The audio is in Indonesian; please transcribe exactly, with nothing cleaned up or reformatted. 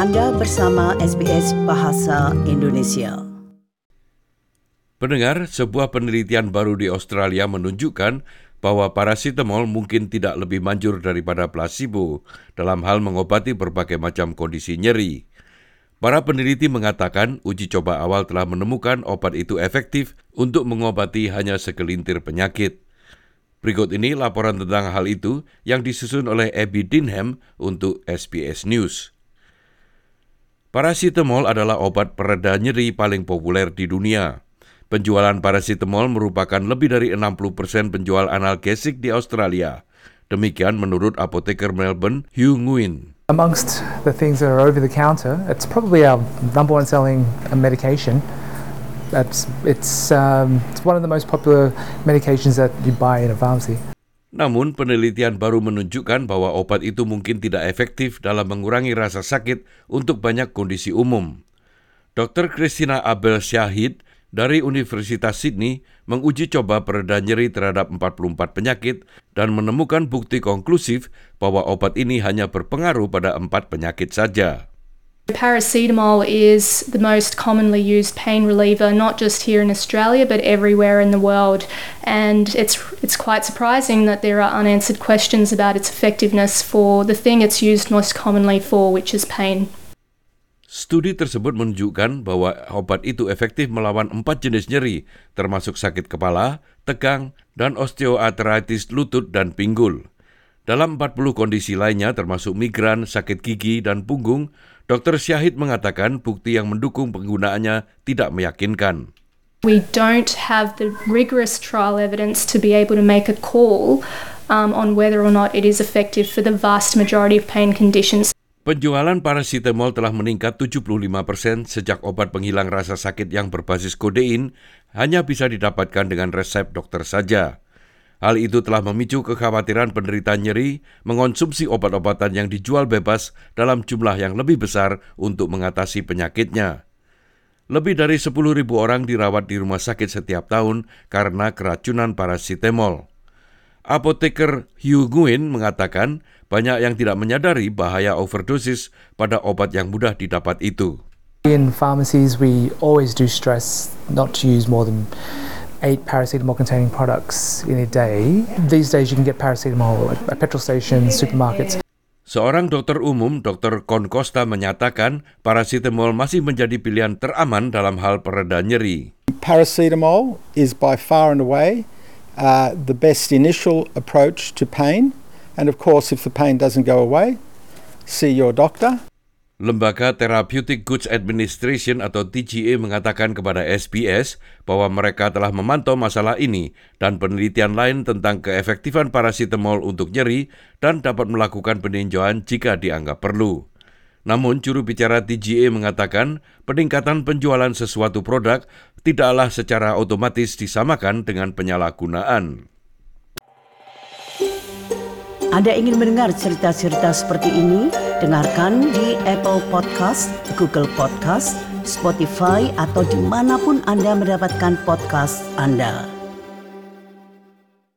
Anda bersama S B S Bahasa Indonesia. Pendengar, sebuah penelitian baru di Australia menunjukkan bahwa paracetamol mungkin tidak lebih manjur daripada placebo dalam hal mengobati berbagai macam kondisi nyeri. Para peneliti mengatakan uji coba awal telah menemukan obat itu efektif untuk mengobati hanya segelintir penyakit. Berikut ini laporan tentang hal itu yang disusun oleh Abby Dinham untuk S B S News. Paracetamol adalah obat pereda nyeri paling populer di dunia. Penjualan paracetamol merupakan lebih dari enam puluh persen penjual analgesik di Australia. Demikian menurut apoteker Melbourne, Hugh Nguyen. Amongst the things that are over the counter, it's probably our number one selling medication. That's, it's, um, it's one of the most popular medications that you buy in a pharmacy. Namun, penelitian baru menunjukkan bahwa obat itu mungkin tidak efektif dalam mengurangi rasa sakit untuk banyak kondisi umum. dokter Christina Abel-Shahid dari Universitas Sydney menguji coba pereda nyeri terhadap empat puluh empat penyakit dan menemukan bukti konklusif bahwa obat ini hanya berpengaruh pada empat penyakit saja. Paracetamol is the most commonly used pain reliever, not just here in Australia, but everywhere in the world. And it's it's quite surprising that there are unanswered questions about its effectiveness for the thing it's used most commonly for, which is pain. Studi tersebut menunjukkan bahwa obat itu efektif melawan empat jenis nyeri, termasuk sakit kepala, tegang, dan osteoartritis lutut dan pinggul. Dalam empat puluh kondisi lainnya termasuk migran, sakit gigi, dan punggung, dokter Syahid mengatakan bukti yang mendukung penggunaannya tidak meyakinkan. We don't have the rigorous trial evidence to be able to make a call um, on whether or not it is effective for the vast majority of pain conditions. Penjualan paracetamol telah meningkat tujuh puluh lima persen sejak obat penghilang rasa sakit yang berbasis kodein hanya bisa didapatkan dengan resep dokter saja. Hal itu telah memicu kekhawatiran penderita nyeri mengonsumsi obat-obatan yang dijual bebas dalam jumlah yang lebih besar untuk mengatasi penyakitnya. Lebih dari sepuluh ribu orang dirawat di rumah sakit setiap tahun karena keracunan paracetamol. Apoteker Hugh Nguyen mengatakan banyak yang tidak menyadari bahaya overdosis pada obat yang mudah didapat itu. In pharmacies, we always do stress not to use more than eight paracetamol-containing products in a day. These days you can get paracetamol at petrol stations, supermarkets. Seorang dokter umum, dokter Con Costa, menyatakan paracetamol masih menjadi pilihan teraman dalam hal pereda nyeri. Paracetamol is by far and away uh, the best initial approach to pain. And of course, if the pain doesn't go away, see your doctor. Lembaga Therapeutic Goods Administration atau T G A mengatakan kepada S B S bahwa mereka telah memantau masalah ini dan penelitian lain tentang keefektifan paracetamol untuk nyeri dan dapat melakukan peninjauan jika dianggap perlu. Namun, juru bicara T G A mengatakan peningkatan penjualan sesuatu produk tidaklah secara otomatis disamakan dengan penyalahgunaan. Anda ingin mendengar cerita-cerita seperti ini? Dengarkan di Apple Podcast, Google Podcast, Spotify, atau dimanapun Anda mendapatkan podcast Anda.